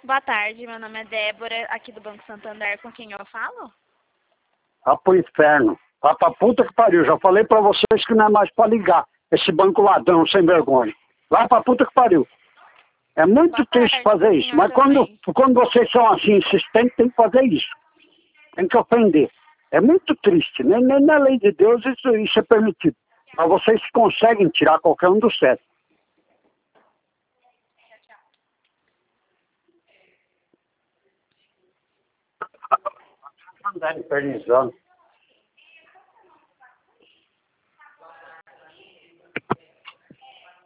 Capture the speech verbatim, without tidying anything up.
Boa tarde, meu nome é Débora, aqui do Banco Santander, com quem eu falo? Vá pro inferno. Vá pra puta que pariu. Já falei pra vocês que não é mais pra ligar. Esse banco ladrão sem vergonha. Vá pra puta que pariu. É muito Boa triste tarde, fazer isso. senhor Mas quando, também. quando vocês são assim insistentes, tem que fazer isso. Tem que ofender. É muito triste. Nem, nem na lei de Deus isso, isso é permitido. Mas vocês conseguem tirar qualquer um do sério. Andar infernizando.